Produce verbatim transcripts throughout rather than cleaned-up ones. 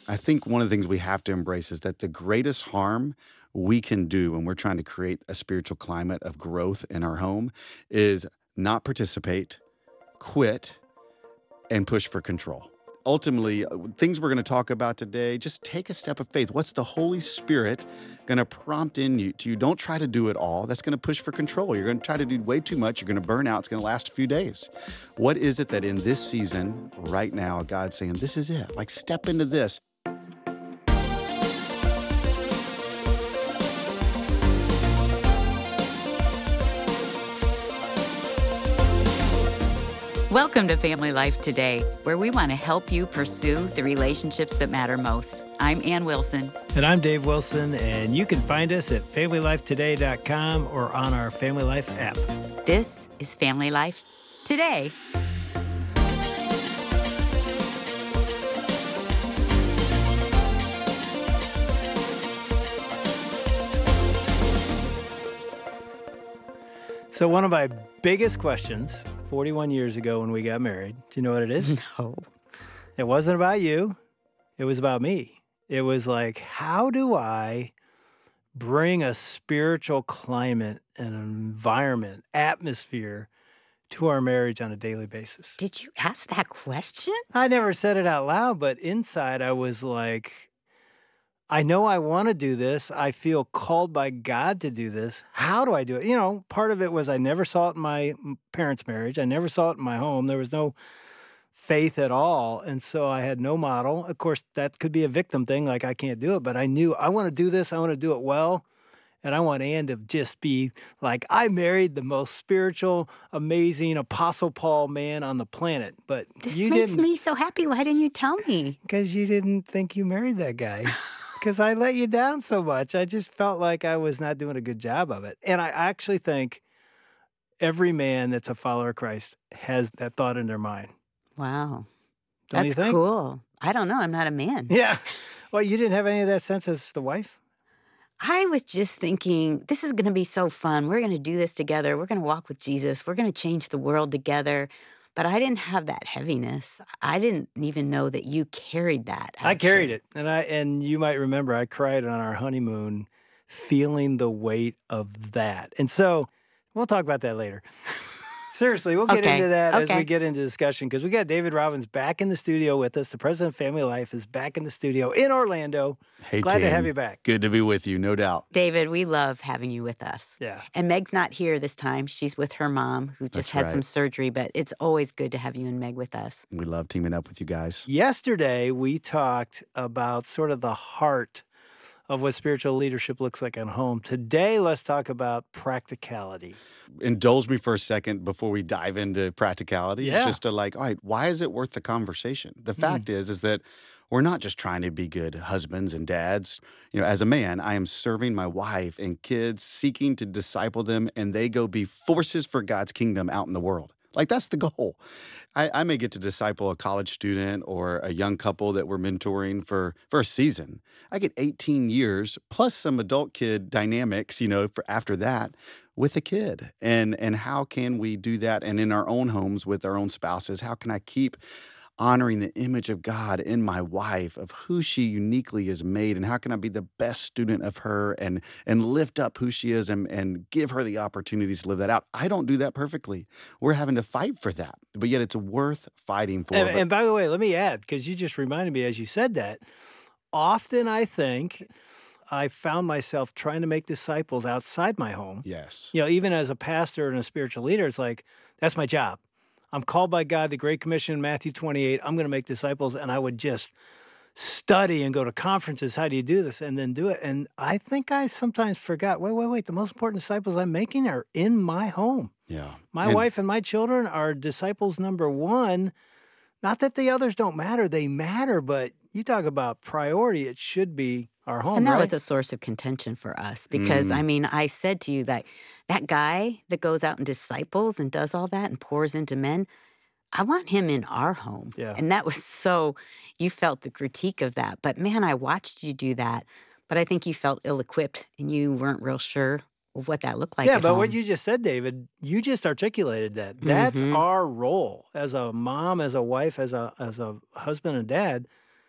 I think one of the things we have to embrace is that the greatest harm we can do when we're trying to create a spiritual climate of growth in our home is not participate, quit, and push for control. Ultimately, uh, things we're going to talk about today, just take a step of faith. What's the Holy Spirit going to prompt in you to you? Don't try to do it all. That's going to push for control. You're going to try to do way too much. You're going to burn out. It's going to last a few days. What is it that in this season, right now, God's saying, this is it? Like, step into this. Welcome to Family Life Today, where we want to help you pursue the relationships that matter most. I'm Ann Wilson. And I'm Dave Wilson, and you can find us at family life today dot com or on our Family Life app. This is Family Life Today. So one of my biggest questions forty-one years ago when we got married, do you know what it is? No. It wasn't about you. It was about me. It was like, how do I bring a spiritual climate, an environment, atmosphere to our marriage on a daily basis? Did you ask that question? I never said it out loud, but inside I was like, I know I want to do this. I feel called by God to do this. How do I do it? You know, part of it was I never saw it in my parents' marriage. I never saw it in my home. There was no faith at all. And so I had no model. Of course, that could be a victim thing, like I can't do it. But I knew I want to do this. I want to do it well. And I want Ann to just be like, I married the most spiritual, amazing Apostle Paul man on the planet. But This you makes didn't, me so happy. Why didn't you tell me? because you didn't think you married that guy. Because I let you down so much. I just felt like I was not doing a good job of it. And I actually think every man that's a follower of Christ has that thought in their mind. Wow. Don't you That's think? cool. I don't know. I'm not a man. Yeah. Well, you didn't have any of that sense as the wife? I was just thinking, this is going to be so fun. We're going to do this together. We're going to walk with Jesus. We're going to change the world together. But I didn't have that heaviness. I didn't even know that you carried that. I carried actually. it. And I and you might remember I cried on our honeymoon feeling the weight of that. And so we'll talk about that later. Seriously, we'll get Okay, into that as okay. we get into discussion because we got David Robbins back in the studio with us. The president of Family Life is back in the studio in Orlando. Hey, Glad to Tim. have you back. Good to be with you, no doubt. David, we love having you with us. Yeah. And Meg's not here this time. She's with her mom, who just That's had some right. surgery, but it's always good to have you and Meg with us. We love teaming up with you guys. Yesterday, we talked about sort of the heart of what spiritual leadership looks like at home. Today, let's talk about practicality. Indulge me for a second before we dive into practicality. Yeah. It's just to like, all right, why is it worth the conversation? The fact is, is that we're not just trying to be good husbands and dads. You know, as a man, I am serving my wife and kids, seeking to disciple them, and they go be forces for God's kingdom out in the world. Like, that's the goal. I, I may get to disciple a college student or a young couple that we're mentoring for, for a season. I get eighteen years plus some adult kid dynamics, you know, for after that with a kid. And, and how can we do that? And in our own homes with our own spouses, how can I keep honoring the image of God in my wife, of who she uniquely is made, and how can I be the best student of her and and lift up who she is and, and give her the opportunities to live that out? I don't do that perfectly. We're having to fight for that, but yet it's worth fighting for. And, But- and by the way, let me add, because you just reminded me as you said that, often I think I found myself trying to make disciples outside my home. yes. You know, even as a pastor and a spiritual leader, it's like, that's my job. I'm called by God, the Great Commission, Matthew twenty-eight. I'm going to make disciples. And I would just study and go to conferences. How do you do this? And then do it. And I think I sometimes forgot, wait, wait, wait. The most important disciples I'm making are in my home. Yeah. My And- wife and my children are disciples number one. Not that the others don't matter. They matter. But you talk about priority. It should be our home, And that right? was a source of contention for us because, Mm. I mean, I said to you that that guy that goes out and disciples and does all that and pours into men, I want him in our home. Yeah. And that was so, you felt the critique of that. But man, I watched you do that. But I think you felt ill-equipped and you weren't real sure of what that looked like yeah, at but home. what you just said, David, you just articulated that. That's Mhm. our role as a mom, as a wife, as a as a husband and dad,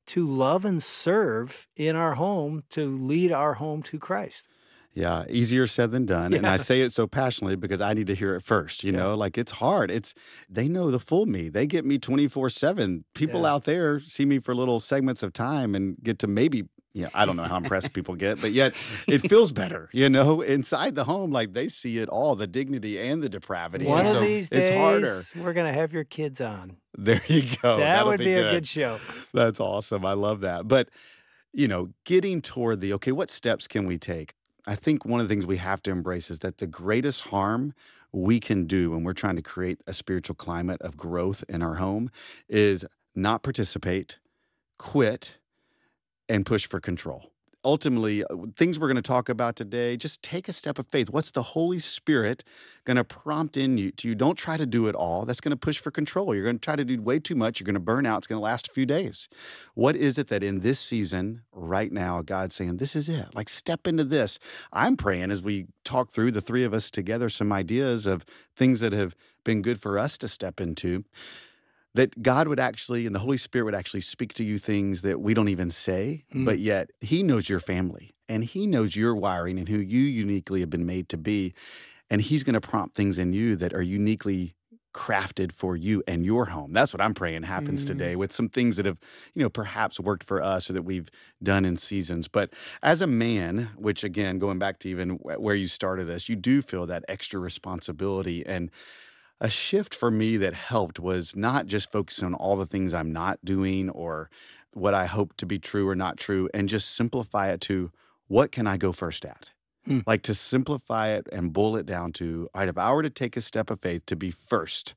to love and serve in our home, to lead our home to Christ. Yeah, easier said than done. And I Yeah. say it so passionately because I need to hear it first, you Yeah. know? Like, it's hard. It's they know the full me. They get me twenty-four seven. People Yeah. out there see me for little segments of time and get to maybe, yeah, I don't know how impressed people get, but yet it feels better, you know? Inside the home, like, they see it all, the dignity and the depravity. One and of so these it's harder. days, we're going to have your kids on. There you go. That That'll would be a good. good show. That's awesome. I love that. But, you know, getting toward the, okay, what steps can we take? I think one of the things we have to embrace is that the greatest harm we can do when we're trying to create a spiritual climate of growth in our home is not participate, quit, and push for control. Ultimately, uh, things we're going to talk about today, just take a step of faith. What's the Holy Spirit going to prompt in you to you? Don't try to do it all. That's going to push for control. You're going to try to do way too much. You're going to burn out. It's going to last a few days. What is it that in this season, right now, God's saying, this is it? Like, step into this. I'm praying as we talk through, the three of us together, some ideas of things that have been good for us to step into, that God would actually, and the Holy Spirit would actually speak to you things that we don't even say, Mm. but yet He knows your family and He knows your wiring and who you uniquely have been made to be. And He's going to prompt things in you that are uniquely crafted for you and your home. That's what I'm praying happens Mm. today with some things that have, you know, perhaps worked for us or that we've done in seasons. But as a man, which again, going back to even wh- where you started us, you do feel that extra responsibility. And a shift for me that helped was not just focusing on all the things I'm not doing or what I hope to be true or not true, and just simplify it to what can I go first at? Hmm. Like to simplify it and boil it down to, all right, if I were to take a step of faith to be first,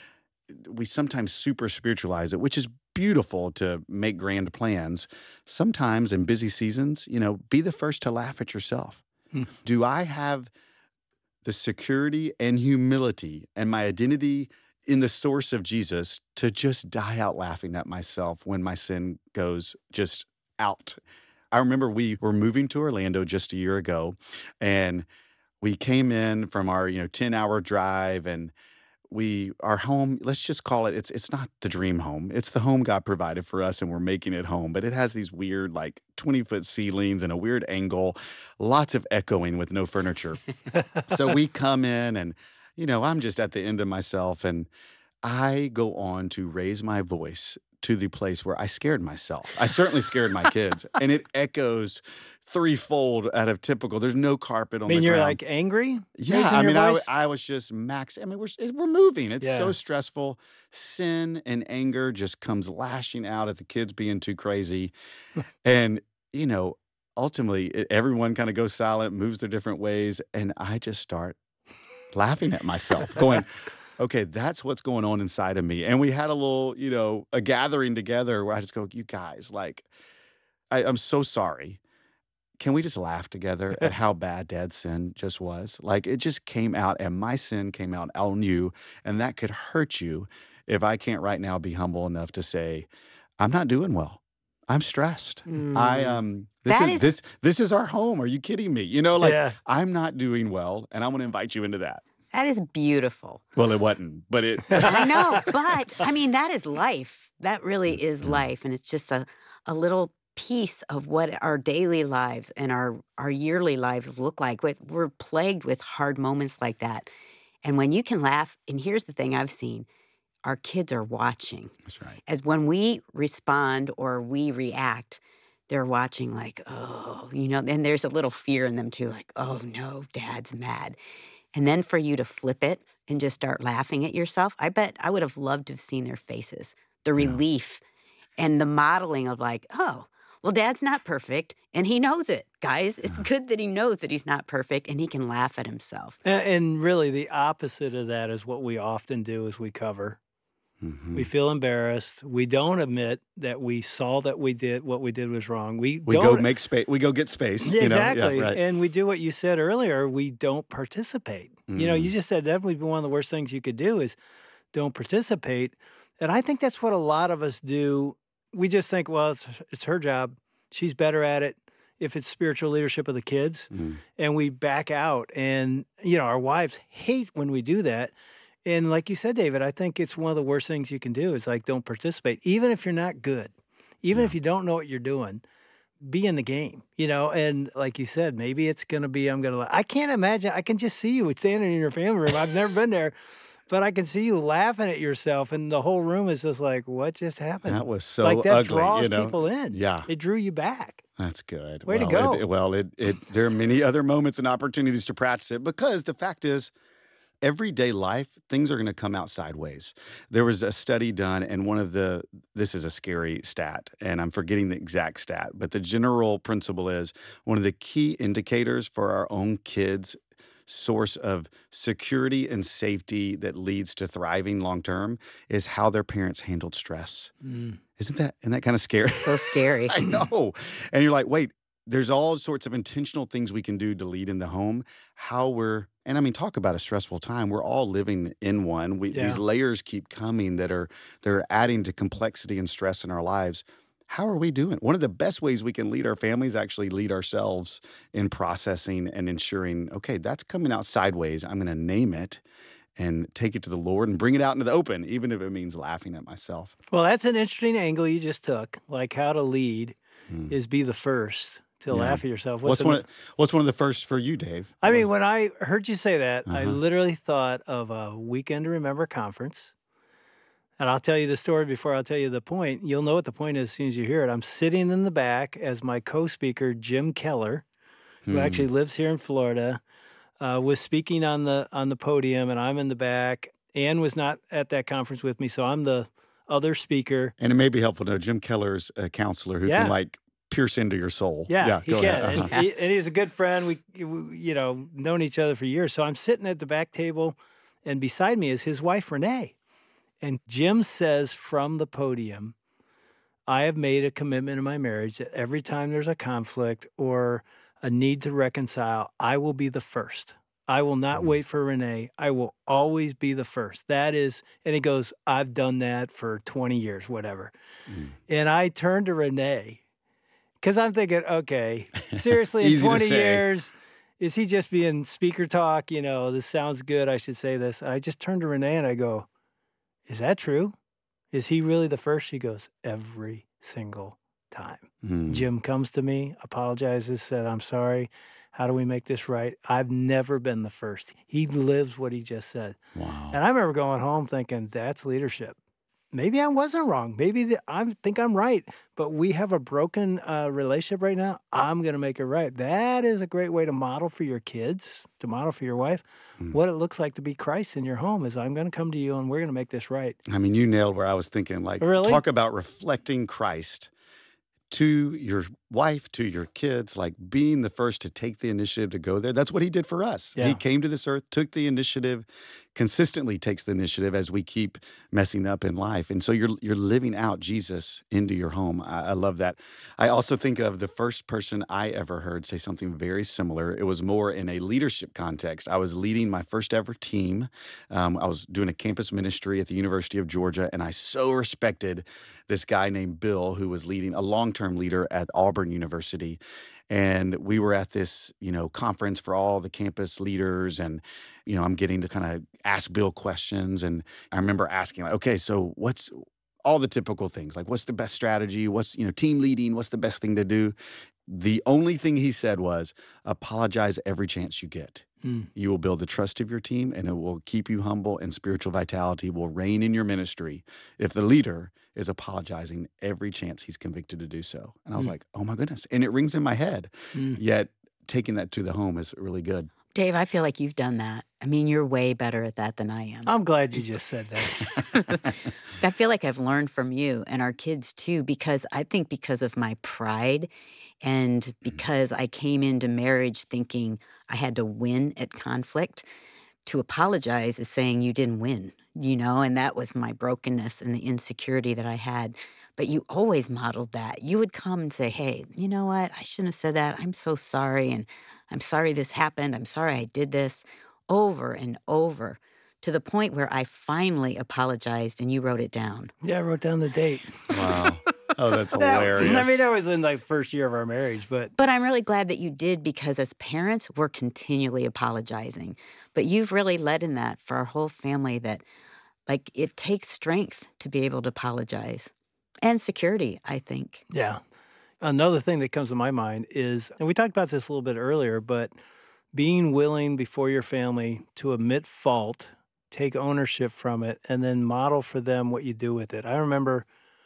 we sometimes super spiritualize it, which is beautiful to make grand plans. Sometimes in busy seasons, you know, be the first to laugh at yourself. Hmm. Do I have the security and humility and my identity in the source of Jesus to just die out laughing at myself when my sin goes just out? I remember we were moving to Orlando just a year ago, and we came in from our, you know, ten hour drive, and we, our home, let's just call it, it's it's not the dream home. It's the home God provided for us, and we're making it home. But it has these weird, like twenty foot ceilings and a weird angle, lots of echoing with no furniture. So we come in, and, you know, I'm just at the end of myself, and I go on to raise my voice to the place where I scared myself. I certainly scared my kids, and it echoes threefold out of typical. There's no carpet I on mean, the you're ground. like angry? Yeah, raising I your mean, I, voice? I was just max. I mean, we're we're moving. It's so Yeah. stressful. Sin and anger just comes lashing out at the kids being too crazy, and you know, ultimately, it, everyone kind of goes silent, moves their different ways, and I just start laughing at myself, going, "Okay, that's what's going on inside of me." And we had a little, you know, a gathering together where I just go, "You guys, like, I, I'm so sorry." Can we just laugh together at how bad Dad's sin just was? Like, it just came out, and my sin came out on you, and that could hurt you if I can't right now be humble enough to say, I'm not doing well. I'm stressed. I Mm. um this That is, is- this this is our home. Are you kidding me? You know, like Yeah. I'm not doing well, and I want to invite you into that. That is beautiful. Well, it wasn't, but it I know, but I mean, that is life. That really is Mhm. life. And it's just a, a little piece of what our daily lives and our, our yearly lives look like. We're we're plagued with hard moments like that. And when you can laugh, and here's the thing I've seen, our kids are watching. That's right. As when we respond or we react, they're watching like, oh, you know, and there's a little fear in them too, like, oh no, Dad's mad. And then for you to flip it and just start laughing at yourself, I bet I would have loved to have seen their faces, the Yeah. relief and the modeling of like, oh, well, Dad's not perfect and he knows it, guys. It's Yeah. good that he knows that he's not perfect and he can laugh at himself. And, and really, the opposite of that is what we often do is we cover. Mhm. We feel embarrassed. We don't admit that we saw that we did what we did was wrong. We, We don't, go make space. We go get space. Yeah, you know? exactly. Yeah, right. And we do what you said earlier. We don't participate. You know, Mhm. you just said that would be one of the worst things you could do is don't participate. And I think that's what a lot of us do. We just think, well, it's, it's her job. She's better at it if it's spiritual leadership of the kids. Mm. And we back out. And, you know, our wives hate when we do that. And like you said, David, I think it's one of the worst things you can do is like don't participate, even if you're not good. Even Yeah. if you don't know what you're doing, be in the game, you know? And like you said, maybe it's going to be, I'm going to, I can't imagine, I can just see you standing in your family room. I've never been there, but I can see you laughing at yourself and the whole room is just like, what just happened? That was so Like that ugly, draws you know? people in. Yeah. It drew you back. That's good. Way to well, go. It, well, it, it there are many other moments and opportunities to practice it because the fact is, everyday life, things are going to come out sideways. There was a study done, and one of the, this is a scary stat, and I'm forgetting the exact stat, but the general principle is one of the key indicators for our own kids' source of security and safety that leads to thriving long term is how their parents handled stress. Mm. Isn't that, isn't that kind of scary? So scary. I know. And you're like, wait, there's all sorts of intentional things we can do to lead in the home. How we're, and I mean, talk about a stressful time. We're all living in one. We, Yeah. These layers keep coming that are, they're adding to complexity and stress in our lives. How are we doing? One of the best ways we can lead our families, actually lead ourselves in processing and ensuring, okay, that's coming out sideways. I'm going to name it and take it to the Lord and bring it out into the open, even if it means laughing at myself. Well, that's an interesting angle you just took. Like how to lead Mm. is be the first to Yeah. laugh at yourself. What's an- one? Of, what's one of the first for you, Dave? I mean, when I heard you say that, I Uh-huh. literally thought of a Weekend to Remember conference. And I'll tell you the story before I'll tell you the point. You'll know what the point is as soon as you hear it. I'm sitting in the back as my co-speaker, Jim Keller, who Hmm. actually lives here in Florida, uh, was speaking on the on the podium, and I'm in the back. Ann was not at that conference with me, so I'm the other speaker. And it may be helpful to know Jim Keller's a counselor who Yeah. can like pierce into your soul. Yeah, he go can. ahead. And, Uh-huh. he, and he's a good friend. We, we, you know, known each other for years. So I'm sitting at the back table, and beside me is his wife, Renee. And Jim says from the podium, I have made a commitment in my marriage that every time there's a conflict or a need to reconcile, I will be the first. I will not Mhm. wait for Renee. I will always be the first. That is, and he goes, I've done that for twenty years, whatever. Mm. And I turned to Renee because I'm thinking, okay, seriously, in Easy to twenty say. years, is he just being speaker talk? You know, this sounds good. I should say this. I just turned to Renee and I go, is that true? Is he really the first? She goes, every single time. Mm. Jim comes to me, apologizes, said, I'm sorry. How do we make this right? I've never been the first. He lives what he just said. Wow. And I remember going home thinking, that's leadership. Maybe I wasn't wrong. Maybe the, I think I'm right, but we have a broken uh, relationship right now. I'm going to make it right. That is a great way to model for your kids, to model for your wife, Mm. what it looks like to be Christ in your home is I'm going to come to you and we're going to make this right. I mean, you nailed where I was thinking. Like, Really? talk about reflecting Christ to your wife, to your kids, like being the first to take the initiative to go there. That's what he did for us. Yeah. He came to this earth, took the initiative, consistently takes the initiative as we keep messing up in life. And so you're you're living out Jesus into your home. I, I love that. I also think of the first person I ever heard say something very similar. It was more in a leadership context. I was leading my first ever team. Um, I was doing a campus ministry at the University of Georgia, and I so respected this guy named Bill who was leading a long-term leader at Auburn University. And we were at this, you know, conference for all the campus leaders. And, you know, I'm getting to kind of ask Bill questions. And I remember asking, like, okay, so what's all the typical things? Like, what's the best strategy? What's, you know, team leading? What's the best thing to do? The only thing he said was apologize every chance you get. Mm. You will build the trust of your team, and it will keep you humble, and spiritual vitality will reign in your ministry if the leader is apologizing every chance he's convicted to do so. And I was Mm. like, oh my goodness. And it rings in my head. Mm. Yet taking that to the home is really good. Dave, I feel like you've done that. I mean, you're way better at that than I am. I'm glad you just said that. I feel like I've learned from you and our kids too, because I think because of my pride and because I came into marriage thinking I had to win at conflict, to apologize is saying you didn't win, you know, and that was my brokenness and the insecurity that I had. But you always modeled that. You would come and say, hey, you know what? I shouldn't have said that. I'm so sorry. And I'm sorry this happened. I'm sorry I did this, over and over, to the point where I finally apologized and you wrote it down. Yeah, I wrote down the date. Wow. Oh, that's That- hilarious. I mean, that was in like first year of our marriage, but But I'm really glad that you did, because as parents, we're continually apologizing. But you've really led in that for our whole family, that like it takes strength to be able to apologize. And security, I think. Yeah. Another thing that comes to my mind is, and we talked about this a little bit earlier, but being willing before your family to admit fault, take ownership from it, and then model for them what you do with it. I remember,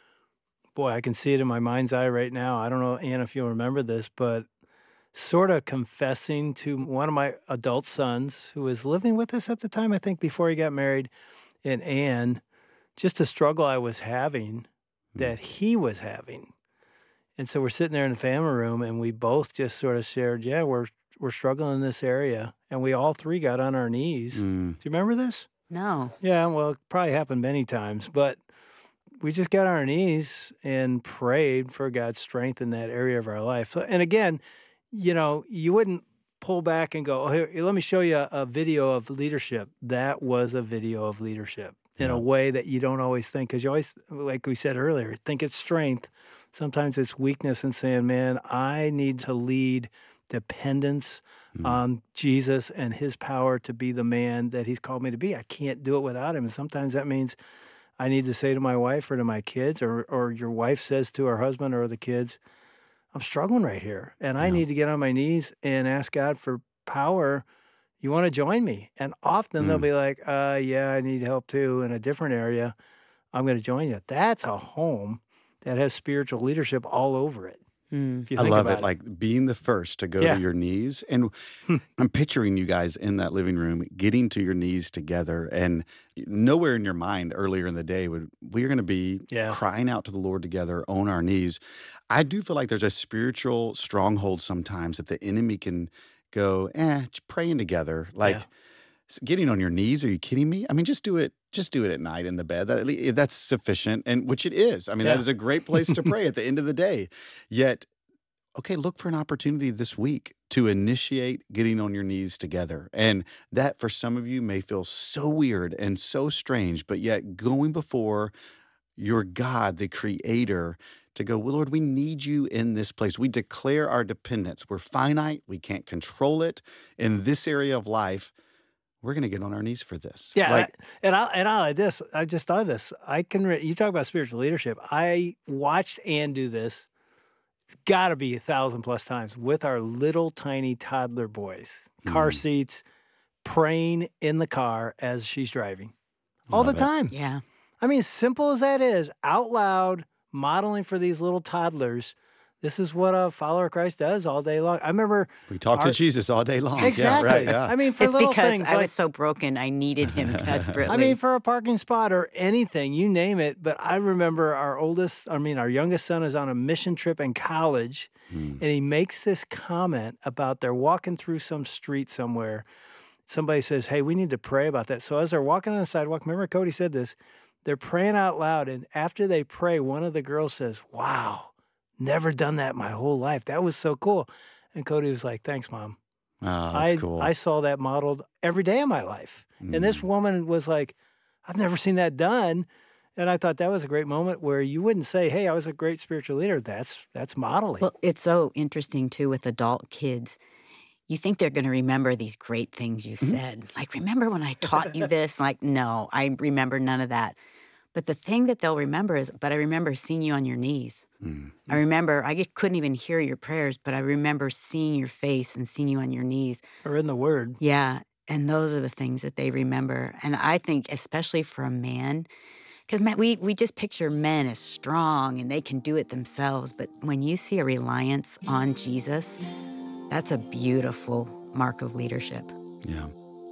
boy, I can see it in my mind's eye right now. I don't know, Ann, if you'll remember this, but sort of confessing to one of my adult sons who was living with us at the time, I think, before he got married, and Ann, just a struggle I was having that he was having. And so we're sitting there in the family room, and we both just sort of shared, yeah, we're we're struggling in this area. And we all three got on our knees. Mm. Do you remember this? No. Yeah, well, it probably happened many times, but we just got on our knees and prayed for God's strength in that area of our life. So, and again, you know, you wouldn't pull back and go, oh, here, let me show you a, a video of leadership. That was a video of leadership in Yeah. a way that you don't always think, because you always, like we said earlier, think it's strength. Sometimes it's weakness and saying, man, I need to lead dependence Mm. on Jesus and his power to be the man that he's called me to be. I can't do it without him. And sometimes that means I need to say to my wife or to my kids, or, or your wife says to her husband or the kids, I'm struggling right here. And I Yeah. need to get on my knees and ask God for power. You want to join me? And often they'll Mm. be like, uh, yeah, I need help too in a different area. I'm going to join you. That's a home that has spiritual leadership all over it. Mm. If you I think love about it. Like being the first to go Yeah. to your knees. And I'm picturing you guys in that living room getting to your knees together. And nowhere in your mind earlier in the day would we're going to be Yeah. crying out to the Lord together on our knees. I do feel like there's a spiritual stronghold sometimes that the enemy can go, eh, just praying together. Like Yeah. s- getting on your knees. Are you kidding me? I mean, just do it. Just do it at night in the bed. That, at lea- that's sufficient, and which it is. I mean, Yeah. that is a great place to pray at the end of the day. Yet, okay, look for an opportunity this week to initiate getting on your knees together. And that for some of you may feel so weird and so strange, but yet going before your God, the creator, to go, well, Lord, we need you in this place. We declare our dependence. We're finite. We can't control it. In this area of life, we're going to get on our knees for this. Yeah, Like, I- and I and I like this. I just thought of this. I can. Re- you talk about spiritual leadership. I watched Ann do this. It's got to be a thousand plus times with our little tiny toddler boys, car Mm. seats, praying in the car as she's driving, all Love the it. time. Yeah. I mean, as simple as that is, out loud modeling for these little toddlers. This is what a follower of Christ does all day long. I remember we talk to Our- Jesus all day long. exactly. Yeah, right. Yeah. I mean, for It's little because things I like was so broken. I needed him desperately. I mean, for a parking spot or anything, you name it. But I remember our oldest, I mean, our youngest son is on a mission trip in college, Mm. and he makes this comment about they're walking through some street somewhere. Somebody says, hey, we need to pray about that. So as they're walking on the sidewalk, remember Cody said this, they're praying out loud. And after they pray, one of the girls says, wow, never done that my whole life. That was so cool. And Cody was like, thanks, Mom. Oh, that's I, cool. I saw that modeled every day of my life. And this Mm. woman was like, I've never seen that done. And I thought that was a great moment where you wouldn't say, hey, I was a great spiritual leader. That's that's modeling. Well, it's so interesting too with adult kids. You think they're going to remember these great things you said. Like, remember when I taught you this? Like, no, I remember none of that. But the thing that they'll remember is, but I remember seeing you on your knees. Mm. I remember, I just couldn't even hear your prayers, but I remember seeing your face and seeing you on your knees. Or in the word. Yeah. And those are the things that they remember. And I think, especially for a man, because we, we just picture men as strong and they can do it themselves. But when you see a reliance on Jesus, that's a beautiful mark of leadership. Yeah.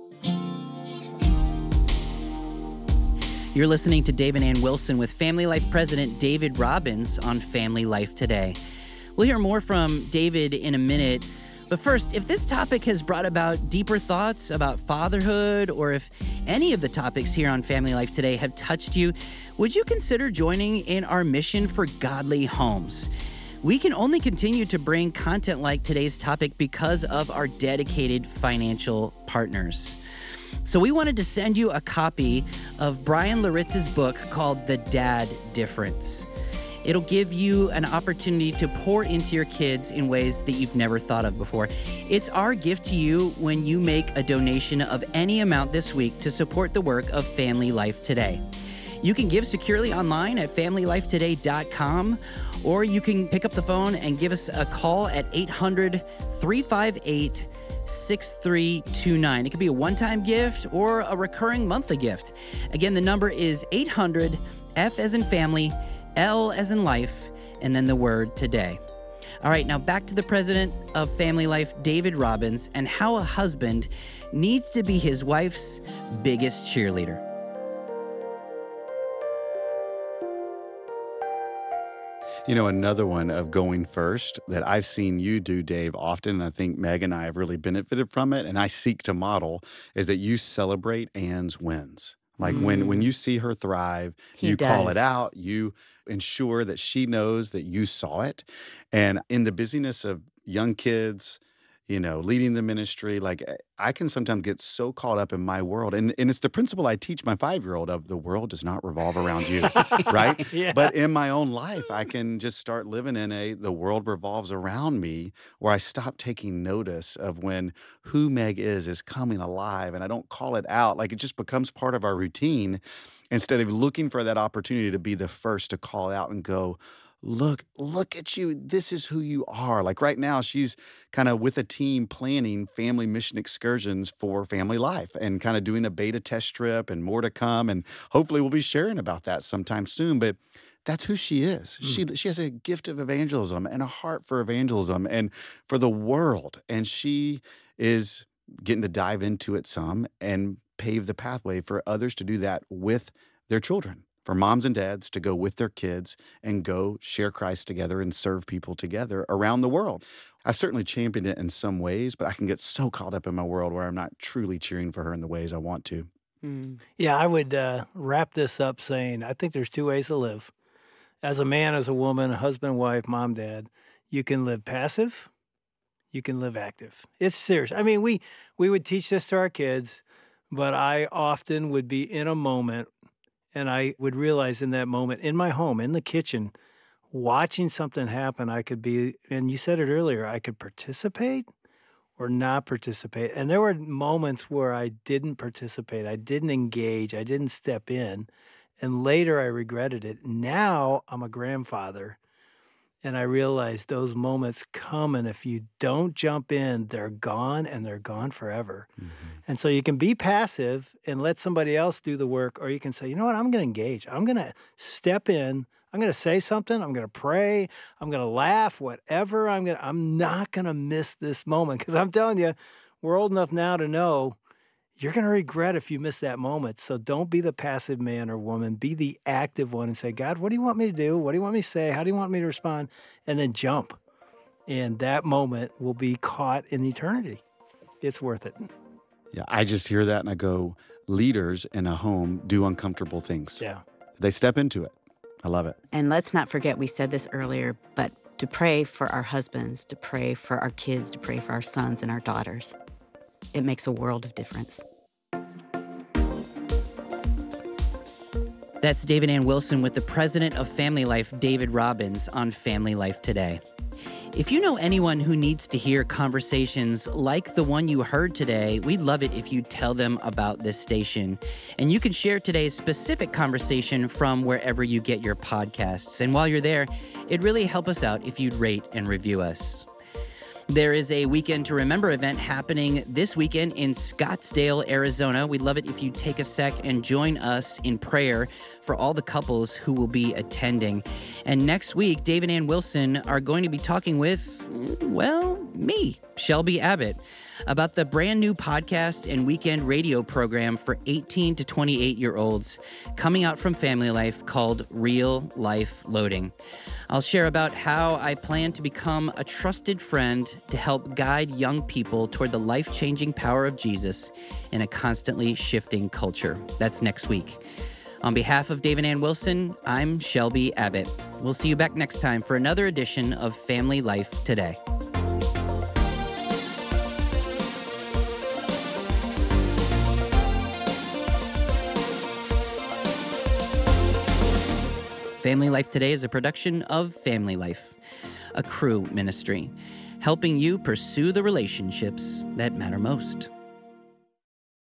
You're listening to Dave and Ann Wilson with Family Life President David Robbins on Family Life Today. We'll hear more from David in a minute. But first, if this topic has brought about deeper thoughts about fatherhood, or if any of the topics here on Family Life Today have touched you, would you consider joining in our mission for godly homes? We can only continue to bring content like today's topic because of our dedicated financial partners. So we wanted to send you a copy of Brian Laritz's book called The Dad Difference. It'll give you an opportunity to pour into your kids in ways that you've never thought of before. It's our gift to you when you make a donation of any amount this week to support the work of Family Life Today. You can give securely online at family life today dot com, or you can pick up the phone and give us a call at eight hundred, three five eight, six three two nine. It could be a one-time gift or a recurring monthly gift. Again, the number is eight hundred, F as in family, L as in life, and then the word today. All right, now back to the president of Family Life, David Robbins, and how a husband needs to be his wife's biggest cheerleader. You know, another one of going first that I've seen you do, Dave, often, and I think Meg and I have really benefited from it, and I seek to model, is that you celebrate Anne's wins. Like when, when you see her thrive, He you call it does. out, you ensure that she knows that you saw it. And in the busyness of young kids, you know, leading the ministry, like eh, I can sometimes get so caught up in my world. And, and it's the principle I teach my five-year-old of the world does not revolve around you, right? Yeah. But in my own life, I can just start living in a the world revolves around me where I stop taking notice of when who Meg is is coming alive and I don't call it out. Like it just becomes part of our routine instead of looking for that opportunity to be the first to call out and go, look, look at you. This is who you are. Like right now, she's kind of with a team planning family mission excursions for Family Life and kind of doing a beta test trip and more to come. And hopefully we'll be sharing about that sometime soon. But that's who she is. She she has a gift of evangelism and a heart for evangelism and for the world. And she is getting to dive into it some and pave the pathway for others to do that with their children. For moms and dads to go with their kids and go share Christ together and serve people together around the world. I've certainly championed it in some ways, but I can get so caught up in my world where I'm not truly cheering for her in the ways I want to. Mm. Yeah, I would uh, wrap this up saying I think there's two ways to live. As a man, as a woman, a husband, wife, mom, dad, you can live passive, you can live active. It's serious. I mean, we we would teach this to our kids, but I often would be in a moment and I would realize in that moment, in my home, in the kitchen, watching something happen, I could be, and you said it earlier, I could participate or not participate. And there were moments where I didn't participate, I didn't engage, I didn't step in. And later I regretted it. Now I'm a grandfather. And I realized those moments come, and if you don't jump in, they're gone, and they're gone forever. Mm-hmm. And so you can be passive and let somebody else do the work, or you can say, you know what, I'm going to engage. I'm going to step in. I'm going to say something. I'm going to pray. I'm going to laugh, whatever. I'm going to, I'm not going to miss this moment, because I'm telling you, we're old enough now to know you're going to regret if you miss that moment. So don't be the passive man or woman. Be the active one and say, God, what do you want me to do? What do you want me to say? How do you want me to respond? And then jump. And that moment will be caught in eternity. It's worth it. Yeah, I just hear that and I go, leaders in a home do uncomfortable things. Yeah. They step into it. I love it. And let's not forget, we said this earlier, but to pray for our husbands, to pray for our kids, to pray for our sons and our daughters. It makes a world of difference. That's David Ann Wilson with the president of Family Life, David Robbins, on Family Life Today. If you know anyone who needs to hear conversations like the one you heard today, we'd love it if you'd tell them about this station. And you can share today's specific conversation from wherever you get your podcasts. And while you're there, it'd really help us out if you'd rate and review us. There is a Weekend to Remember event happening this weekend in Scottsdale, Arizona. We'd love it if you take a sec and join us in prayer for all the couples who will be attending. And next week, Dave and Ann Wilson are going to be talking with, well, me, Shelby Abbott, about the brand new podcast and weekend radio program for eighteen to twenty-eight-year-olds coming out from Family Life called Real Life Loading. I'll share about how I plan to become a trusted friend to help guide young people toward the life-changing power of Jesus in a constantly shifting culture. That's next week. On behalf of Dave and Ann Wilson, I'm Shelby Abbott. We'll see you back next time for another edition of Family Life Today. Family Life Today is a production of Family Life, a Cru ministry, helping you pursue the relationships that matter most.